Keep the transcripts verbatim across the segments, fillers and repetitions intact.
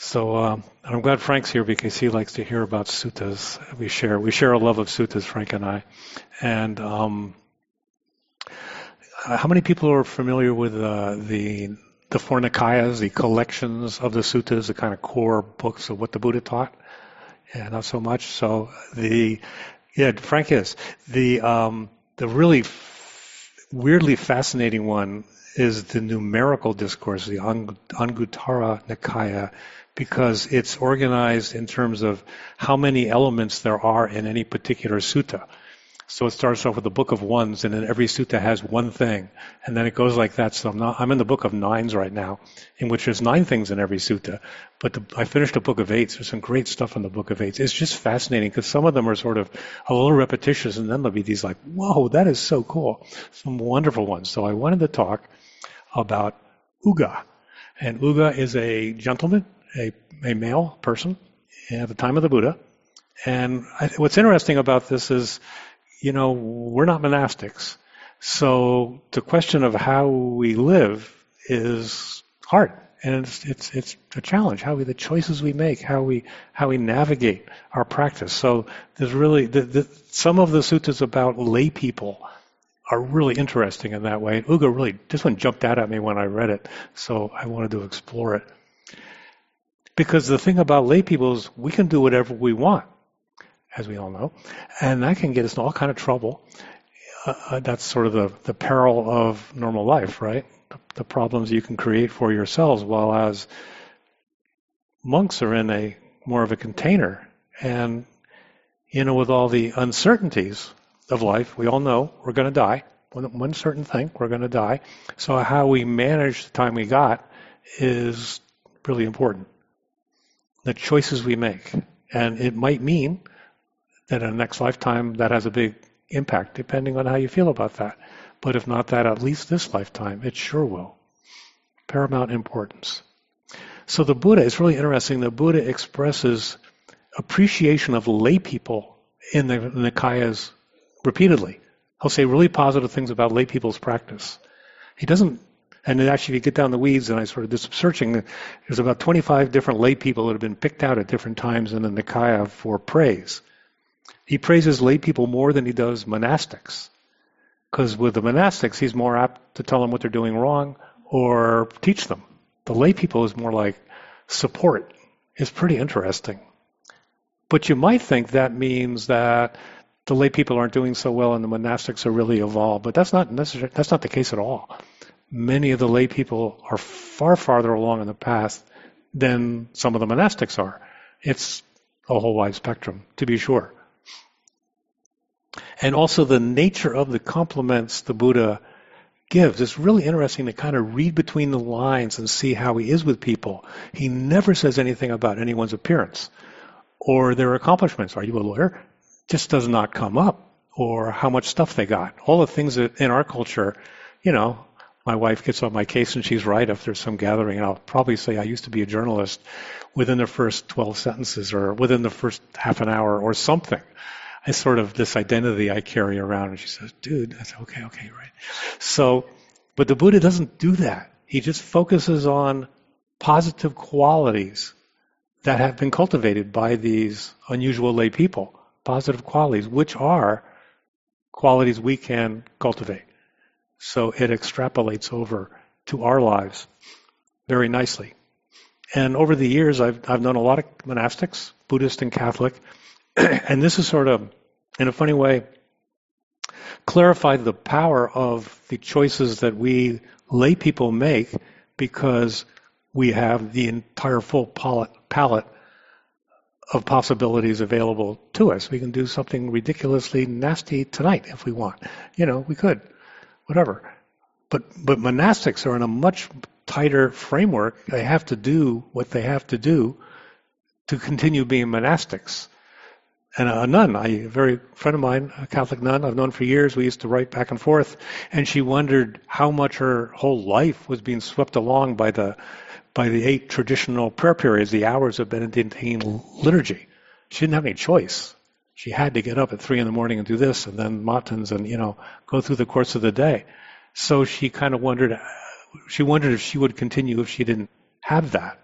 So um, I'm glad Frank's here because he likes to hear about suttas. We share we share a love of suttas, Frank and I. And um, how many people are familiar with uh, the the four Nikayas, the collections of the suttas, the kind of core books of what the Buddha taught? Yeah, not so much. So the yeah, Frank is the um, the really f- weirdly fascinating one is the numerical discourse, the Ang- Anguttara Nikaya, because it's organized in terms of how many elements there are in any particular sutta. So it starts off with the book of ones, and then every sutta has one thing, and then it goes like that. So I'm, not, I'm in the book of nines right now, in which there's nine things in every sutta. But the, I finished the book of eights. There's some great stuff in the book of eights. It's just fascinating because some of them are sort of a little repetitious, and then there'll be these like, whoa, that is so cool. Some wonderful ones. So I wanted to talk about Uga. And Uga is a gentleman, a, a male person at the time of the Buddha. And I, what's interesting about this is, you know, we're not monastics. So the question of how we live is hard. And it's, it's, it's a challenge, how we, the choices we make, how we, how we navigate our practice. So there's really, the, the, some of the suttas about lay people are really interesting in that way. And Uga really, this one jumped out at me when I read it. So I wanted to explore it. Because the thing about lay people is we can do whatever we want, as we all know, and that can get us in all kind of trouble. Uh, that's sort of the, the peril of normal life, right? The, the problems you can create for yourselves, while as monks are in a more of a container. And, you know, with all the uncertainties of life, we all know we're going to die. One, one certain thing, we're going to die. So how we manage the time we got is really important. The choices we make. And it might mean that in the next lifetime that has a big impact, depending on how you feel about that. But if not that, at least this lifetime, it sure will. Paramount importance. So the Buddha, it's really interesting, the Buddha expresses appreciation of lay people in the Nikayas repeatedly. He'll say really positive things about lay people's practice. He doesn't, and then actually if you get down the weeds, and I sort of did some searching, there's about twenty-five different lay people that have been picked out at different times in the Nikaya for praise. He praises lay people more than he does monastics. Because with the monastics, he's more apt to tell them what they're doing wrong or teach them. The lay people is more like support. It's pretty interesting. But you might think that means that the lay people aren't doing so well and the monastics are really evolved. But that's not necessarily, that's not the case at all. Many of the lay people are far farther along in the path than some of the monastics are. It's a whole wide spectrum, to be sure. And also the nature of the compliments the Buddha gives. It's really interesting to kind of read between the lines and see how he is with people. He never says anything about anyone's appearance or their accomplishments. Are you a lawyer? Just does not come up. Or how much stuff they got. All the things that in our culture, you know, my wife gets on my case and she's right if there's some gathering, and I'll probably say I used to be a journalist within the first twelve sentences or within the first half an hour or something. It's sort of this identity I carry around. And she says, dude, that's okay, okay, right. So, but the Buddha doesn't do that. He just focuses on positive qualities that have been cultivated by these unusual lay people. Positive qualities, which are qualities we can cultivate. So it extrapolates over to our lives very nicely. And over the years, I've, I've known a lot of monastics, Buddhist and Catholic, and this is sort of, in a funny way, clarified the power of the choices that we lay people make because we have the entire full palette, palette of possibilities available to us. We can do something ridiculously nasty tonight if we want. You know, we could, whatever. But but monastics are in a much tighter framework. They have to do what they have to do to continue being monastics. And a nun, I, a very friend of mine, a Catholic nun I've known for years, we used to write back and forth, and she wondered how much her whole life was being swept along by the by the eight traditional prayer periods, the hours of Benedictine liturgy. She didn't have any choice. She had to get up at three in the morning and do this, and then matins, and, you know, go through the course of the day. So she kind of wondered, she wondered if she would continue if she didn't have that.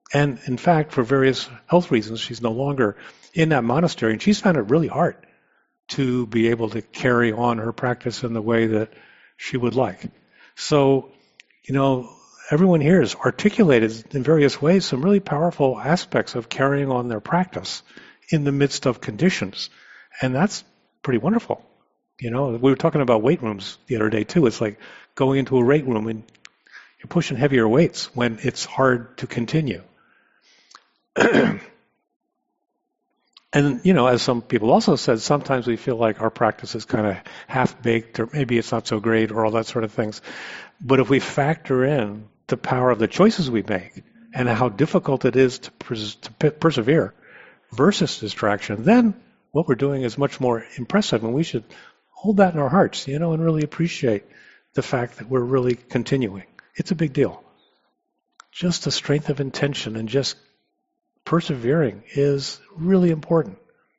And in fact, for various health reasons, she's no longer in that monastery, and she's found it really hard to be able to carry on her practice in the way that she would like. So, you know, everyone here has articulated in various ways some really powerful aspects of carrying on their practice in the midst of conditions. And that's pretty wonderful. You know, we were talking about weight rooms the other day too. It's like going into a weight room and you're pushing heavier weights when it's hard to continue. And, you know, as some people also said, sometimes we feel like our practice is kind of half-baked, or maybe it's not so great, or all that sort of things. But if we factor in the power of the choices we make and how difficult it is to, pers- to persevere versus distraction, then what we're doing is much more impressive, and we should hold that in our hearts, you know, and really appreciate the fact that we're really continuing. It's a big deal. Just the strength of intention and just persevering is really important.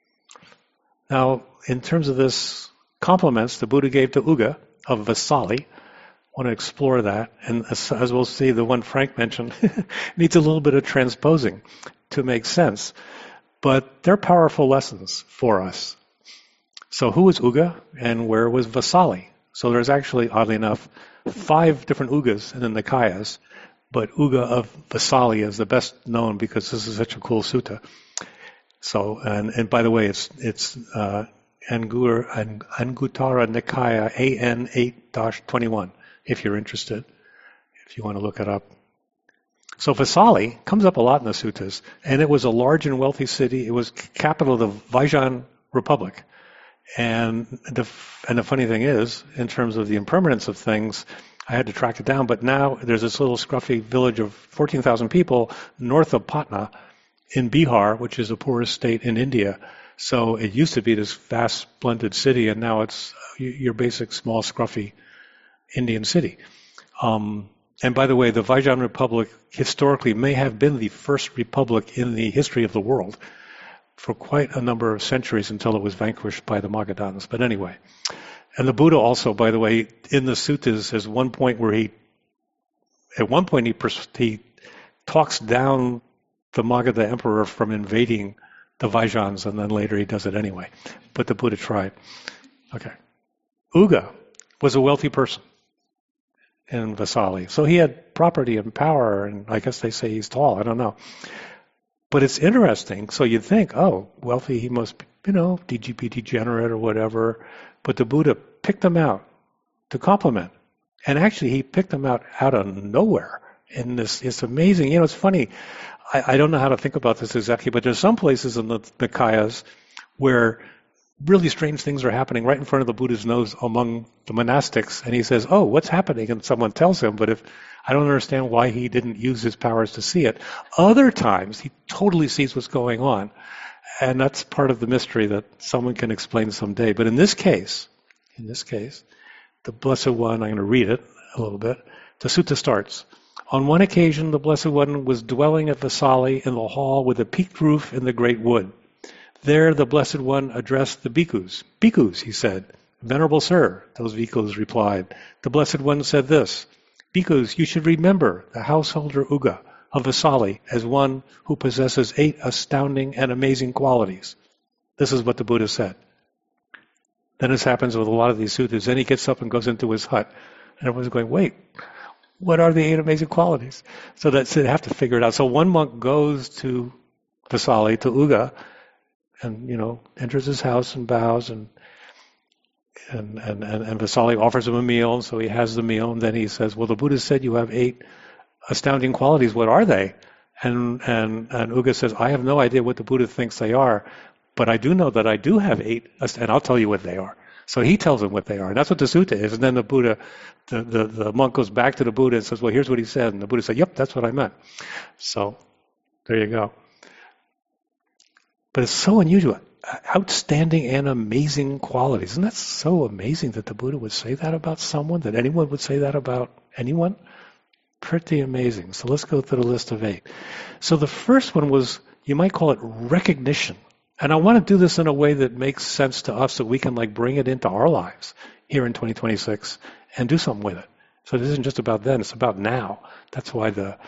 Now, in terms of this compliments the Buddha gave to Uga of Vasali, I want to explore that. And as, as we'll see, the one Frank mentioned needs a little bit of transposing to make sense. But they're powerful lessons for us. So who was Uga and where was Vasali? So there's actually, oddly enough, five different Ugas in the Nikayas. But Uga of Vasali is the best known because this is such a cool sutta. So, and, and by the way, it's it's uh, Angur, Ang, Anguttara Nikaya A N eight dash twenty-one, if you're interested, if you want to look it up. So Vasali comes up a lot in the suttas, and it was a large and wealthy city. It was capital of the Vaijan Republic. And the and the funny thing is, in terms of the impermanence of things, I had to track it down, but now there's this little scruffy village of fourteen thousand people north of Patna in Bihar, which is the poorest state in India. So it used to be this vast, splendid city, and now it's your basic, small, scruffy Indian city. Um, and by the way, the Vaijan Republic historically may have been the first republic in the history of the world for quite a number of centuries until it was vanquished by the Magadhans. But anyway. And the Buddha also, by the way, in the suttas, has one point where he, at one point he, pers- he talks down the Magadha emperor from invading the Vaijans, and then later he does it anyway. But the Buddha tried. Okay. Uga was a wealthy person in Vasali. So he had property and power, and I guess they say he's tall. I don't know. But it's interesting. So you'd think, oh, wealthy, he must be, you know, D G P degenerate or whatever. But the Buddha picked them out to compliment. And actually, he picked them out out of nowhere. And this, it's amazing. You know, it's funny. I, I don't know how to think about this exactly, but there's some places in the Nikayas where really strange things are happening right in front of the Buddha's nose among the monastics. And he says, oh, what's happening? And someone tells him, but if I don't understand why he didn't use his powers to see it. Other times, he totally sees what's going on. And that's part of the mystery that someone can explain someday. But in this case, in this case, the Blessed One, I'm going to read it a little bit. The sutta starts. On one occasion, the Blessed One was dwelling at Vasali in the hall with a peaked roof in the great wood. There, the Blessed One addressed the bhikkhus. Bhikkhus, he said. Venerable sir, those bhikkhus replied. The Blessed One said this. Bhikkhus, you should remember the householder Uga of Vasali as one who possesses eight astounding and amazing qualities. This is what the Buddha said. Then this happens with a lot of these suttas. Then he gets up and goes into his hut. And everyone's going, wait, what are the eight amazing qualities? So that's, they have to figure it out. So one monk goes to Vasali, to Uga, and, you know, enters his house and bows, and and, and, and, and Vasali offers him a meal, so he has the meal, and then he says, well, the Buddha said you have eight astounding qualities. What are they? And, and, and Uga says, I have no idea what the Buddha thinks they are, but I do know that I do have eight, and I'll tell you what they are. So he tells him what they are, and that's what the sutta is. And then the Buddha, the, the, the monk goes back to the Buddha and says, well, here's what he said. And the Buddha said, yep, that's what I meant. So there you go. But it's so unusual. Outstanding and amazing qualities. Isn't that so amazing that the Buddha would say that about someone, that anyone would say that about anyone? Pretty amazing. So let's go through the list of eight. So the first one was, you might call it recognition. And I want to do this in a way that makes sense to us, so we can like bring it into our lives here in twenty twenty-six and do something with it. So this isn't just about then, it's about now. That's why the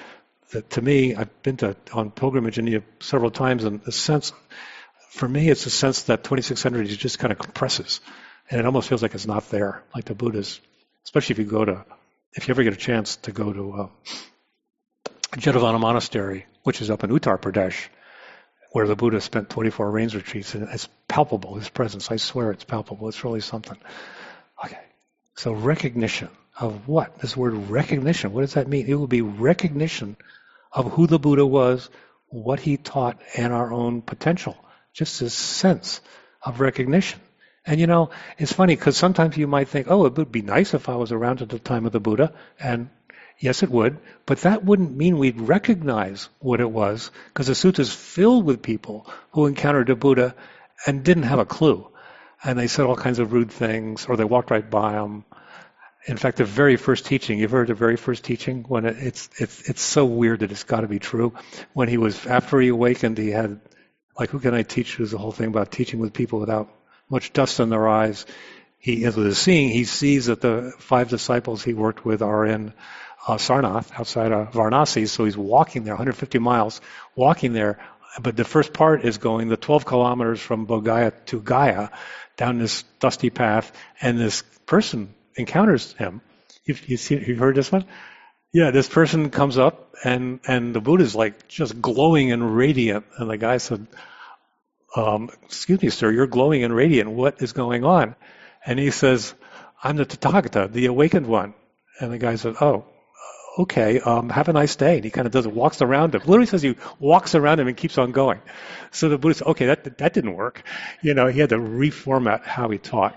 that to me, I've been to on pilgrimage in India several times, and the sense, for me, it's a sense that twenty-six hundred just kind of compresses, and it almost feels like it's not there, like the Buddha's. Especially if you go to, if you ever get a chance to go to uh, Jetavana Monastery, which is up in Uttar Pradesh, where the Buddha spent twenty-four rains retreats, and it's palpable, his presence. I swear it's palpable. It's really something. Okay, so recognition of what? This word recognition, what does that mean? It will be recognition of who the Buddha was, what he taught, and our own potential. Just this sense of recognition. And you know, it's funny because sometimes you might think, oh, it would be nice if I was around at the time of the Buddha, and yes, it would, but that wouldn't mean we'd recognize what it was, because the sutta is filled with people who encountered the Buddha and didn't have a clue. And they said all kinds of rude things, or they walked right by him. In fact, the very first teaching, you've heard the very first teaching? When it, it's, it's, it's so weird that it's got to be true. When he was, after he awakened, he had, like, who can I teach? There's the whole thing about teaching with people without much dust in their eyes. He, as with his seeing, he sees that the five disciples he worked with are in uh, Sarnath, outside of Varanasi, so he's walking there, one hundred fifty miles, walking there, but the first part is going the twelve kilometers from Bodh Gaya to Gaya, down this dusty path, and this person encounters him. You've, you see, you've heard this one? Yeah, this person comes up, and, and the Buddha's like just glowing and radiant, and the guy said, um, excuse me, sir, you're glowing and radiant, what is going on? And he says, I'm the Tathagata, the awakened one. And the guy said, oh, okay, um, have a nice day. And he kind of does it, walks around him. Literally says he walks around him and keeps on going. So the Buddha said, okay, that, that didn't work. You know, he had to reformat how he taught.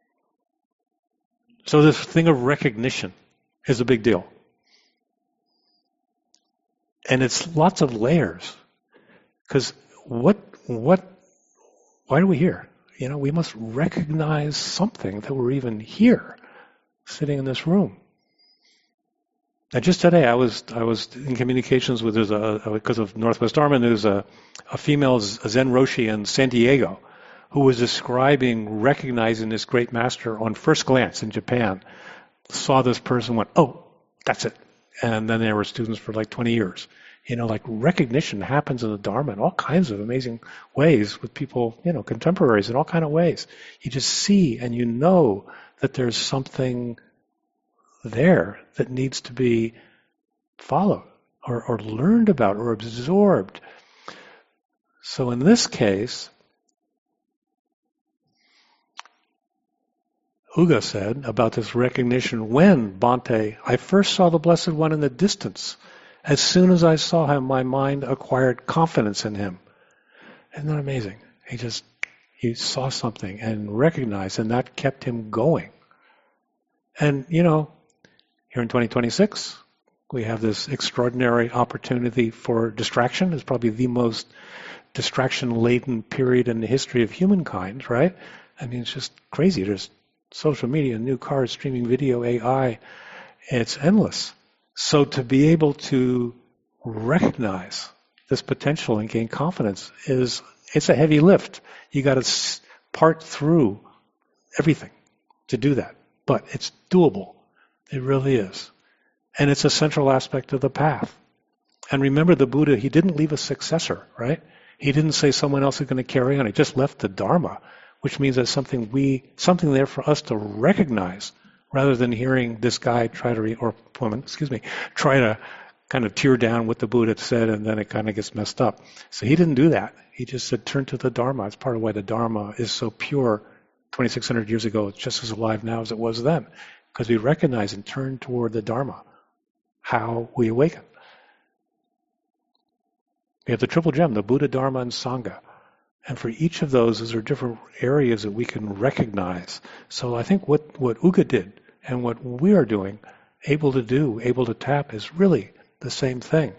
So this thing of recognition is a big deal. And it's lots of layers. Because what, what, why are we here? You know, we must recognize something that we're even here, sitting in this room. Now, just today, I was I was in communications with, there's a, because of Northwest Dharma, there's a, a female Zen Roshi in San Diego who was describing recognizing this great master on first glance in Japan. Saw this person, went, oh, that's it. And then they were students for like twenty years. You know, like recognition happens in the Dharma in all kinds of amazing ways with people, you know, contemporaries in all kinds of ways. You just see and you know that there's something there that needs to be followed or, or learned about or absorbed. So in this case, Uga said about this recognition, when, Bhante, I first saw the Blessed One in the distance, as soon as I saw him, my mind acquired confidence in him. Isn't that amazing? He just, he saw something and recognized, and that kept him going. And, you know, here in twenty twenty-six, we have this extraordinary opportunity for distraction. It's probably the most distraction-laden period in the history of humankind, right? I mean, it's just crazy. There's social media, new cars, streaming video, A I. It's endless. So to be able to recognize this potential and gain confidence is, it's a heavy lift. You got to part through everything to do that. But it's doable. It really is. And it's a central aspect of the path. And remember, the Buddha, he didn't leave a successor, right? He didn't say someone else is going to carry on. He just left the Dharma, which means there's something we, something there for us to recognize, rather than hearing this guy try to, re, or woman, excuse me, try to kind of tear down what the Buddha said, and then it kind of gets messed up. So he didn't do that. He just said, turn to the Dharma. It's part of why the Dharma is so pure. twenty-six hundred years ago, it's just as alive now as it was then, because we recognize and turn toward the Dharma, how we awaken. We have the triple gem, the Buddha, Dharma, and Sangha. And for each of those, those are different areas that we can recognize. So I think what, what Uga did and what we are doing, able to do, able to tap, is really the same thing.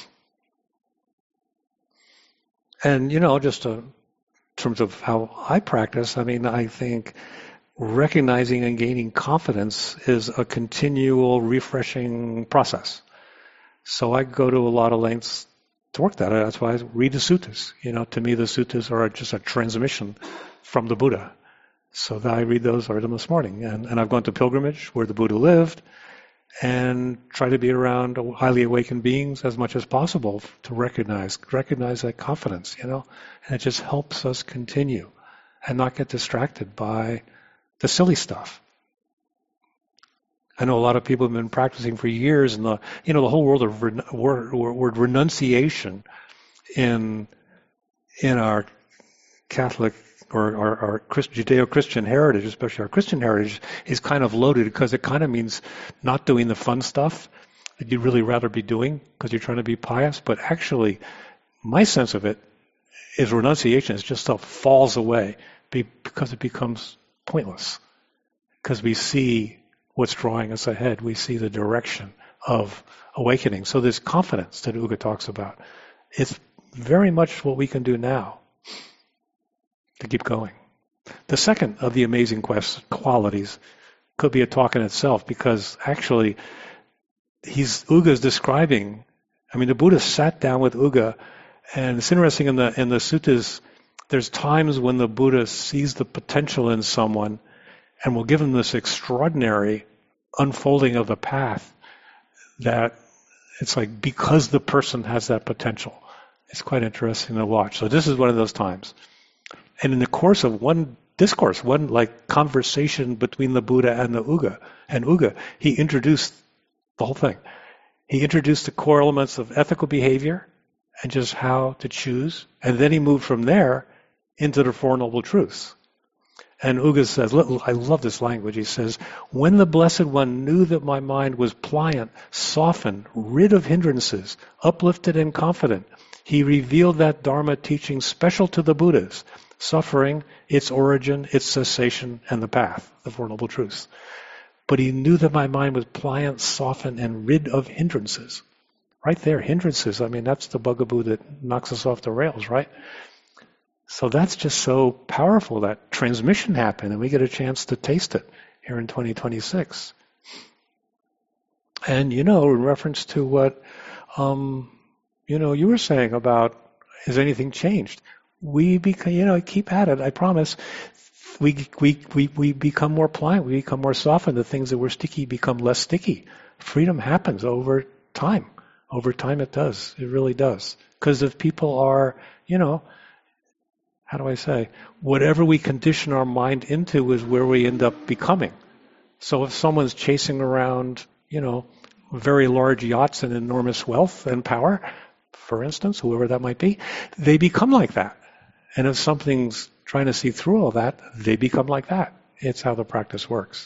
And, you know, just to, in terms of how I practice, I mean, I think recognizing and gaining confidence is a continual refreshing process. So I go to a lot of lengths to work that. That's why I read the suttas. You know, to me, the suttas are just a transmission from the Buddha. So I read those, I read them this morning. And, and I've gone to pilgrimage where the Buddha lived. and try to be around highly awakened beings as much as possible to recognize recognize that confidence, you know, and it just helps us continue and not get distracted by the silly stuff. I know a lot of people have been practicing for years, and the you know the whole world of ren- word, word renunciation in in our Catholic or our, our Christ, Judeo-Christian heritage, especially our Christian heritage, is kind of loaded because it kind of means not doing the fun stuff that you'd really rather be doing because you're trying to be pious. But actually, my sense of it is renunciation is just stuff falls away because it becomes pointless. Because we see what's drawing us ahead. We see the direction of awakening. So this confidence that Uga talks about, it's very much what we can do now to keep going. The second of the amazing quest qualities could be a talk in itself, because actually he's Uga's describing, I mean, the Buddha sat down with Uga, and it's interesting in the in the suttas, there's times when the Buddha sees the potential in someone and will give them this extraordinary unfolding of the path that it's like because the person has that potential. It's quite interesting to watch. So this is one of those times. And in the course of one discourse, one like conversation between the Buddha and the Uga, and Uga, he introduced the whole thing. He introduced the core elements of ethical behavior and just how to choose. And then he moved from there into the Four Noble Truths. And Uga says, I love this language, he says, when the Blessed One knew that my mind was pliant, softened, rid of hindrances, uplifted and confident, he revealed that Dharma teaching special to the Buddhas, suffering, its origin, its cessation, and the path, the Four Noble Truths. But he knew that my mind was pliant, softened, and rid of hindrances. Right there, hindrances. I mean, that's the bugaboo that knocks us off the rails, right? So that's just so powerful, that transmission happened, and we get a chance to taste it here in twenty twenty-six. And, you know, in reference to what, um, you know, you were saying about, has anything changed? We become, you know, keep at it, I promise. We, we, we, we become more pliant, we become more softened. The things that were sticky become less sticky. Freedom happens over time. Over time it does. It really does. Because if people are, you know, how do I say, whatever we condition our mind into is where we end up becoming. So if someone's chasing around, you know, very large yachts and enormous wealth and power, for instance, whoever that might be, they become like that. And if something's trying to see through all that, they become like that. It's how the practice works.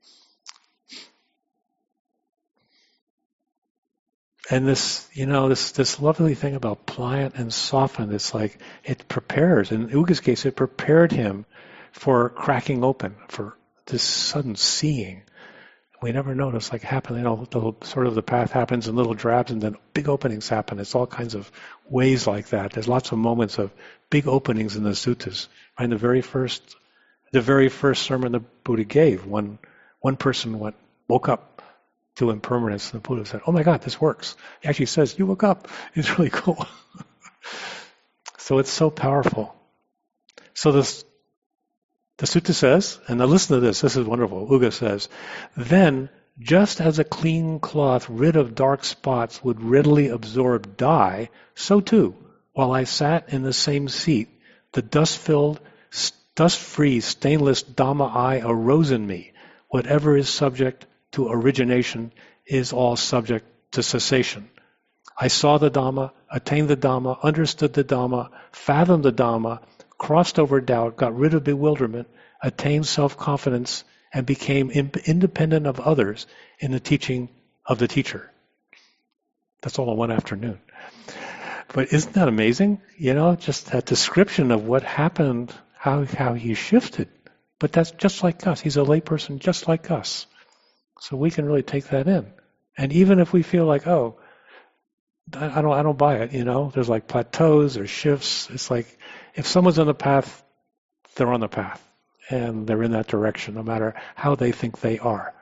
And this, you know, this this lovely thing about pliant and softened, it's like it prepares. In Uga's case, it prepared him for cracking open, for this sudden seeing. We never notice, like happen, you know, the, sort of the path happens in little drabs, and then big openings happen. It's all kinds of ways like that. There's lots of moments of big openings in the suttas. Right? In the very first, the very first sermon the Buddha gave, one one person went woke up to impermanence, and the Buddha said, "Oh my God, this works." He actually says, "You woke up." It's really cool. So it's so powerful. So this. The sutta says, and now listen to this, this is wonderful. Uga says, then, just as a clean cloth rid of dark spots would readily absorb dye, so too, while I sat in the same seat, the dust-filled, dust-free, stainless Dhamma eye arose in me. Whatever is subject to origination is all subject to cessation. I saw the Dhamma, attained the Dhamma, understood the Dhamma, fathomed the Dhamma, crossed over doubt, got rid of bewilderment, attained self-confidence, and became in- independent of others in the teaching of the teacher. That's all in one afternoon. But isn't that amazing? You know, just that description of what happened, how how he shifted. But that's just like us. He's a layperson just like us. So we can really take that in. And even if we feel like, oh, I don't I don't buy it, you know, there's like plateaus or shifts. It's like if someone's on the path, they're on the path. And they're in that direction, no matter how they think they are.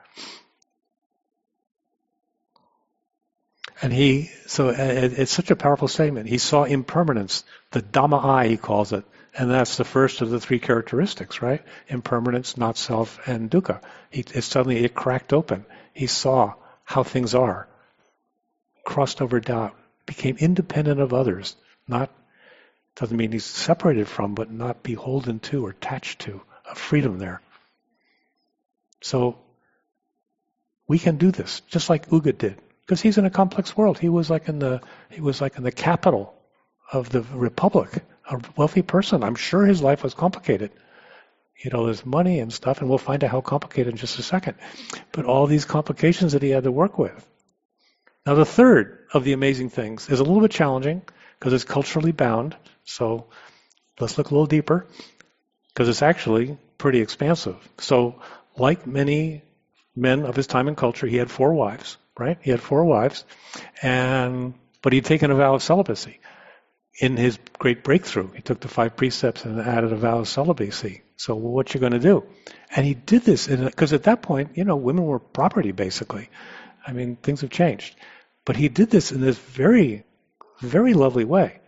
And he, so it's such a powerful statement. He saw impermanence, the Dhamma eye, he calls it. And that's the first of the three characteristics, right? Impermanence, not self, and dukkha. He, it suddenly, it cracked open. He saw how things are, crossed over doubt, became independent of others, not, doesn't mean he's separated from, but not beholden to or attached to, a freedom there. So we can do this, just like Uga did, because he's in a complex world. He was like in the he was like in the capital of the republic, a wealthy person. I'm sure his life was complicated. You know, there's money and stuff, and we'll find out how complicated in just a second. But all these complications that he had to work with. Now, the third of the amazing things is a little bit challenging because it's culturally bound. So let's look a little deeper because it's actually pretty expansive. So, like many men of his time and culture, he had four wives, right? He had four wives, and but he'd taken a vow of celibacy. In his great breakthrough, he took the five precepts and added a vow of celibacy. So well, what you going to do? And he did this because at that point, you know, women were property basically. I mean, things have changed. But he did this in this very, very lovely way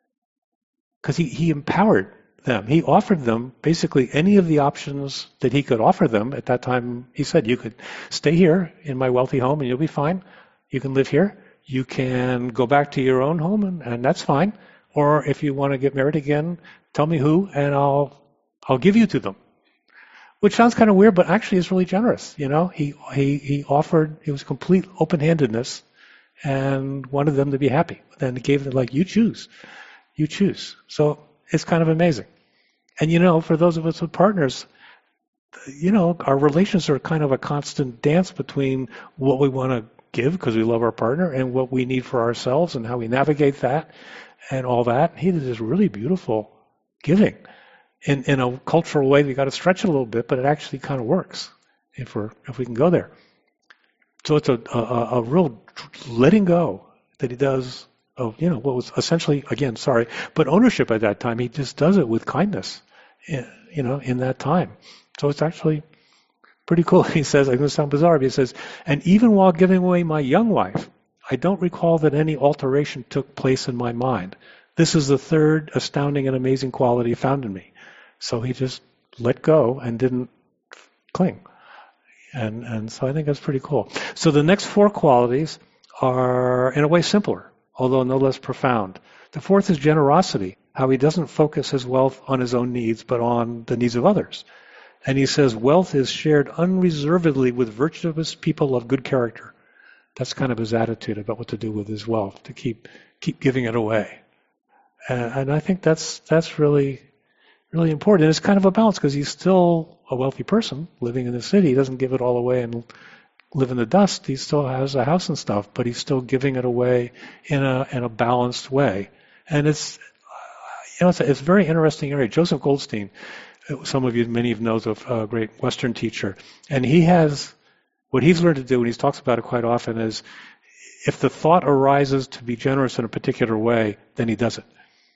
because he, he empowered them. He offered them basically any of the options that he could offer them. At that time, he said, you could stay here in my wealthy home and you'll be fine. You can live here. You can go back to your own home and, and that's fine. Or if you want to get married again, tell me who and I'll I'll give you to them. Which sounds kind of weird, but actually is really generous. You know, he he he offered, it was complete open-handedness and wanted them to be happy. Then he gave them like, you choose. You choose. So it's kind of amazing. And you know, for those of us with partners, you know, our relations are kind of a constant dance between what we want to give because we love our partner and what we need for ourselves and how we navigate that and all that. He did this really beautiful giving in, in a cultural way. We got to stretch it a little bit, but it actually kind of works if we're if we can go there. So it's a, a, a real letting go that he does of, you know, what was essentially, again, sorry, but ownership at that time. He just does it with kindness, you know, in that time. So it's actually pretty cool. He says, I'm going to sound bizarre, but he says, and even while giving away my young wife, I don't recall that any alteration took place in my mind. This is the third astounding and amazing quality found in me. So he just let go and didn't cling. And and so I think that's pretty cool. So the next four qualities are, in a way, simpler, although no less profound. The fourth is generosity, how he doesn't focus his wealth on his own needs, but on the needs of others. And he says, wealth is shared unreservedly with virtuous people of good character. That's kind of his attitude about what to do with his wealth, to keep keep giving it away. And, and I think that's that's really, really important. And it's kind of a balance because he's still a wealthy person living in the city. He doesn't give it all away and live in the dust. He still has a house and stuff, but he's still giving it away in a in a balanced way. And it's, you know, it's a, it's a very interesting area. Joseph Goldstein, some of you, many of you know, is a great Western teacher, and he has, what he's learned to do, and he talks about it quite often, is if the thought arises to be generous in a particular way, then he does it.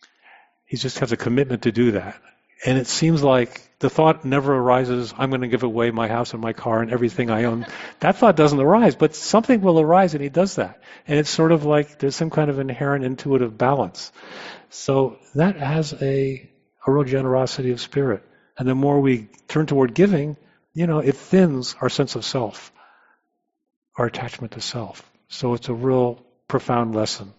He just has a commitment to do that. And it seems like the thought never arises, I'm going to give away my house and my car and everything I own. That thought doesn't arise, but something will arise and he does that. And it's sort of like there's some kind of inherent intuitive balance. So that has a, a real generosity of spirit. And the more we turn toward giving, you know, it thins our sense of self, our attachment to self. So it's a real profound lesson.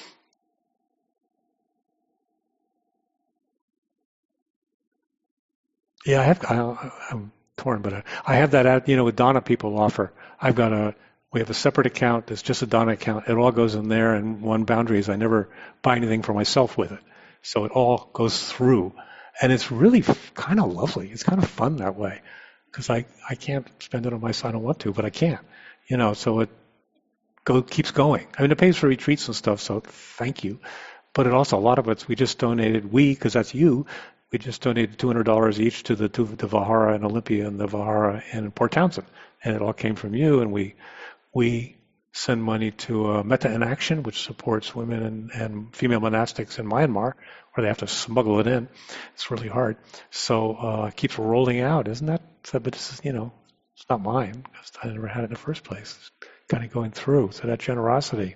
Yeah, I have. I, I'm torn, but I have that. You know, with Dana, people offer. I've got a. We have a separate account that's just a Dana account. It all goes in there, and one boundary is I never buy anything for myself with it. So it all goes through, and it's really f- kind of lovely. It's kind of fun that way, because I I can't spend it on myself. I don't want to, but I can't. You know, so it go keeps going. I mean, it pays for retreats and stuff. So thank you. But it also, a lot of it's we just donated. We, because that's you. We just donated two hundred dollars each to the to the Vihara in Olympia and the Vihara in Port Townsend, and it all came from you. And we we send money to uh, Metta in Action, which supports women and, and female monastics in Myanmar, where they have to smuggle it in. It's really hard. So uh, it keeps rolling out, isn't that? So, but this is, you know, it's not mine because I never had it in the first place. It's kind of going through. So that generosity.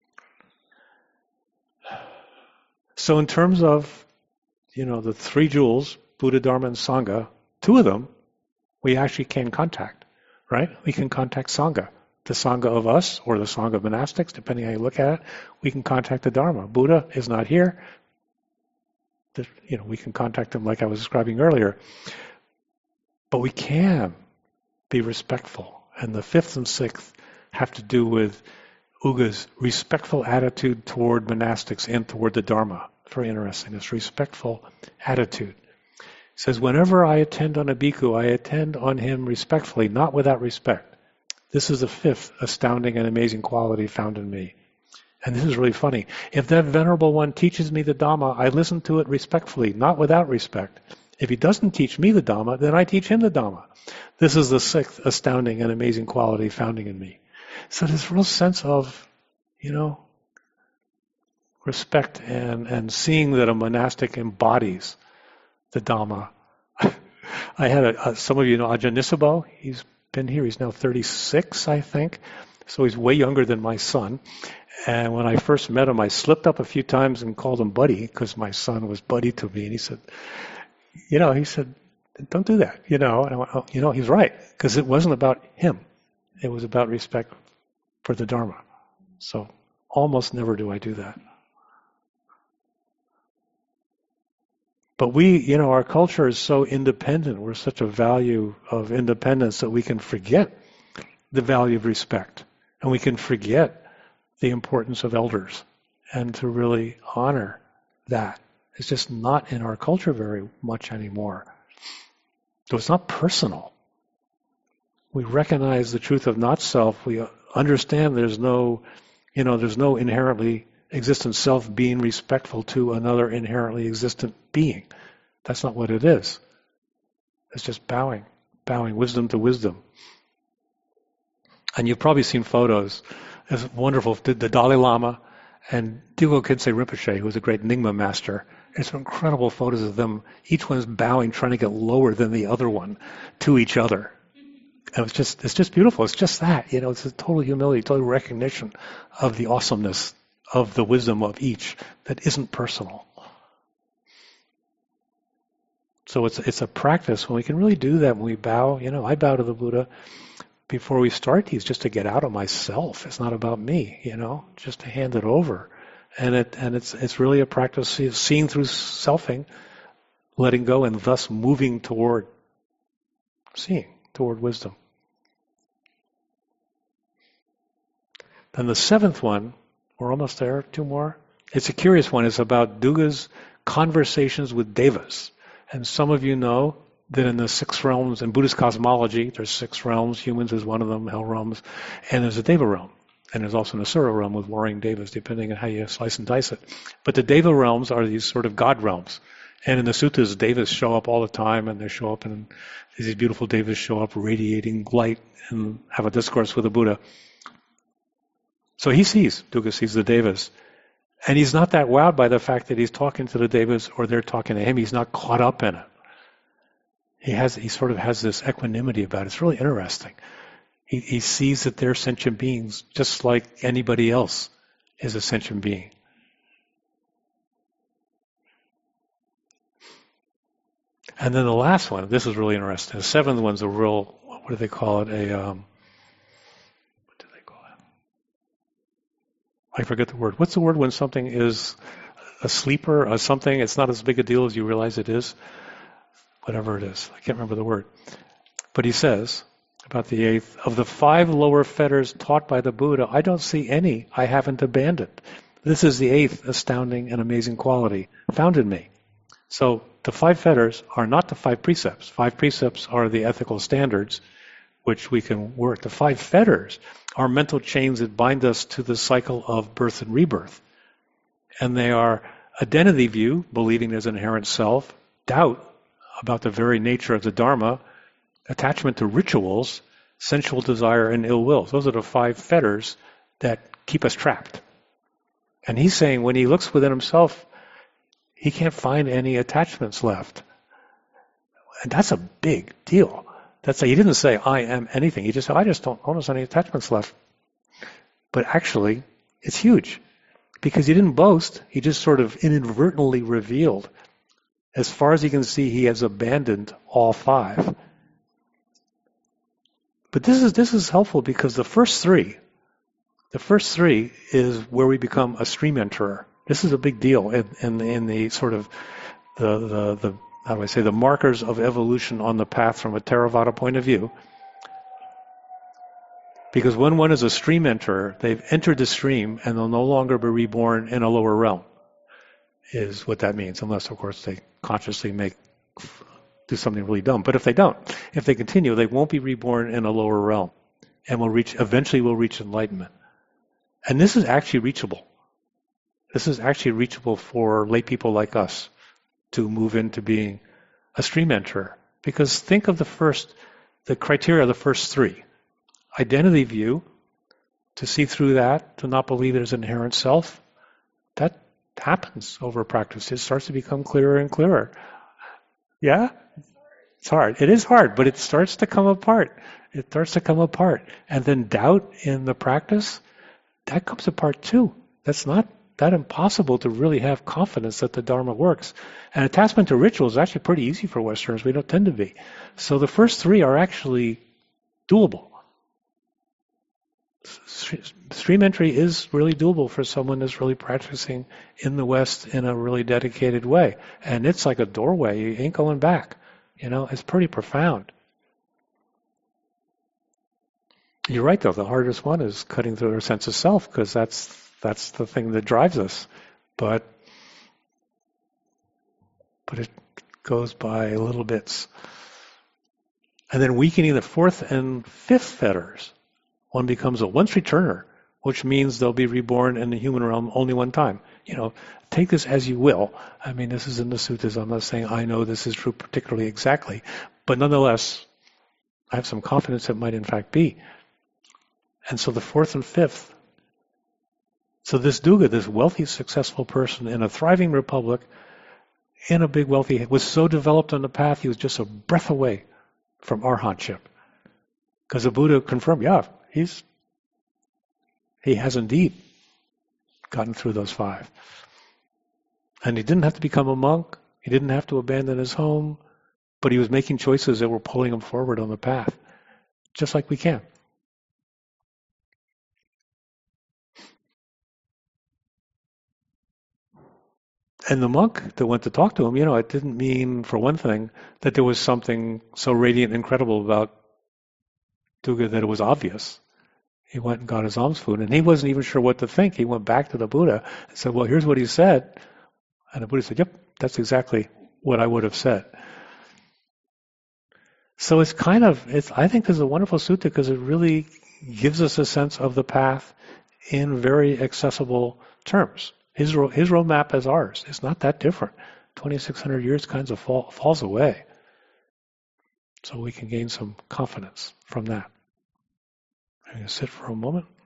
So in terms of, you know, the three jewels, Buddha, Dharma, and Sangha, two of them we actually can contact, right? We can contact Sangha. the Sangha of us or the Sangha of monastics, depending how you look at it, we can contact the Dharma. Buddha is not here. The, you know, we can contact him like I was describing earlier. But we can be respectful. And the fifth and sixth have to do with Uga's respectful attitude toward monastics and toward the Dharma. Very interesting, this respectful attitude. He says, whenever I attend on a bhikkhu, I attend on him respectfully, not without respect. This is the fifth astounding and amazing quality found in me. And this is really funny. If that venerable one teaches me the Dhamma, I listen to it respectfully, not without respect. If he doesn't teach me the Dhamma, then I teach him the Dhamma. This is the sixth astounding and amazing quality found in me. So this real sense of, you know, respect and, and seeing that a monastic embodies the Dhamma. I had a, a, some of you know Ajahn Nisabo. He's been here. He's now thirty-six, I think. So he's way younger than my son. And when I first met him, I slipped up a few times and called him buddy because my son was buddy to me. And he said, you know, he said, don't do that, you know. And I went, oh, you know, he's right, because it wasn't about him. It was about respect for the Dharma. So almost never do I do that. But we, you know, our culture is so independent. We're such a value of independence that we can forget the value of respect. And we can forget the importance of elders. And to really honor that. It's just not in our culture very much anymore. So it's not personal. We recognize the truth of not self. We understand there's no, you know, there's no inherently existent self being respectful to another inherently existent being. That's not what it is. It's just bowing, bowing wisdom to wisdom. And you've probably seen photos. It's wonderful. The Dalai Lama and Dilgo Khyentse Rinpoche, who was a great Nyingma master. It's incredible photos of them. Each one's bowing, trying to get lower than the other one to each other. And it's just, it's just beautiful. It's just that, you know, it's a total humility, total recognition of the awesomeness of the wisdom of each that isn't personal. So it's it's a practice when we can really do that when we bow. You know, I bow to the Buddha before we start these just to get out of myself. It's not about me, you know, just to hand it over. And it and it's it's really a practice of seeing through selfing, letting go, and thus moving toward seeing, toward wisdom. Then the seventh one, we're almost there, two more. It's a curious one. It's about Duga's conversations with devas. And some of you know that in the six realms, in Buddhist cosmology, there's six realms. Humans is one of them, hell realms. And there's a deva realm. And there's also an asura realm with warring devas, depending on how you slice and dice it. But the deva realms are these sort of god realms. And in the suttas, devas show up all the time, and they show up, and these beautiful devas show up radiating light and have a discourse with the Buddha. So he sees, Duga sees the devas. And he's not that wowed by the fact that he's talking to the devas or they're talking to him. He's not caught up in it. He has, he sort of has this equanimity about it. It's really interesting. He, he sees that they're sentient beings just like anybody else is a sentient being. And then the last one, this is really interesting. The seventh one's a real, what do they call it? A, um, what do they call it? I forget the word. What's the word when something is a sleeper or something? It's not as big a deal as you realize it is. Whatever it is. I can't remember the word. But he says about the eighth, of the five lower fetters taught by the Buddha, I don't see any I haven't abandoned. This is the eighth astounding and amazing quality found in me. So the five fetters are not the five precepts. Five precepts are the ethical standards which we can work. The five fetters are mental chains that bind us to the cycle of birth and rebirth. And they are identity view, believing there's an inherent self, doubt about the very nature of the Dharma, attachment to rituals, sensual desire, and ill will. Those are the five fetters that keep us trapped. And he's saying when he looks within himself, he can't find any attachments left. And that's a big deal. That's a, he didn't say, I am anything. He just said, I just don't notice any attachments left. But actually, it's huge. Because he didn't boast. He just sort of inadvertently revealed. As far as he can see, he has abandoned all five. But this is this is helpful because the first three, the first three is where we become a stream enterer. This is a big deal in, in, in the sort of the, the, the, how do I say, the markers of evolution on the path from a Theravada point of view. Because when one is a stream enterer, they've entered the stream and they'll no longer be reborn in a lower realm, is what that means, unless, of course, they consciously make do something really dumb. But if they don't, if they continue, they won't be reborn in a lower realm and will reach, eventually will reach enlightenment. And this is actually reachable. This is actually reachable for lay people like us to move into being a stream enterer. Because think of the first, the criteria of the first three. Identity view, to see through that, to not believe there's an inherent self, that happens over practice. It starts to become clearer and clearer. Yeah? It's hard. It is hard, but it starts to come apart. It starts to come apart. And then doubt in the practice, that comes apart too. That's not that impossible to really have confidence that the Dharma works. And attachment to ritual is actually pretty easy for Westerners. We don't tend to be. So the first three are actually doable. Stream entry is really doable for someone that's really practicing in the West in a really dedicated way. And it's like a doorway. You ain't going back. You know, it's pretty profound. You're right, though. The hardest one is cutting through our sense of self, because that's that's the thing that drives us. But but it goes by little bits. And then weakening the fourth and fifth fetters. One becomes a once returner, which means they'll be reborn in the human realm only one time. You know, take this as you will. I mean, this is in the suttas. I'm not saying I know this is true particularly exactly, but nonetheless, I have some confidence it might in fact be. And so the fourth and fifth. So this duga, this wealthy, successful person in a thriving republic, in a big wealthy, was so developed on the path, he was just a breath away from arhatship. Because the Buddha confirmed, yeah, he's he has indeed gotten through those five. And he didn't have to become a monk. He didn't have to abandon his home. But he was making choices that were pulling him forward on the path. Just like we can. And the monk that went to talk to him, you know, it didn't mean, for one thing, that there was something so radiant and incredible about Duga that it was obvious. He went and got his alms food, and he wasn't even sure what to think. He went back to the Buddha and said, well, here's what he said. And the Buddha said, yep, that's exactly what I would have said. So it's kind of, it's, I think this is a wonderful sutta because it really gives us a sense of the path in very accessible terms. His, his roadmap as ours. It's not that different. twenty-six hundred years kinds of fall, falls away. So we can gain some confidence from that. I'm going to sit for a moment.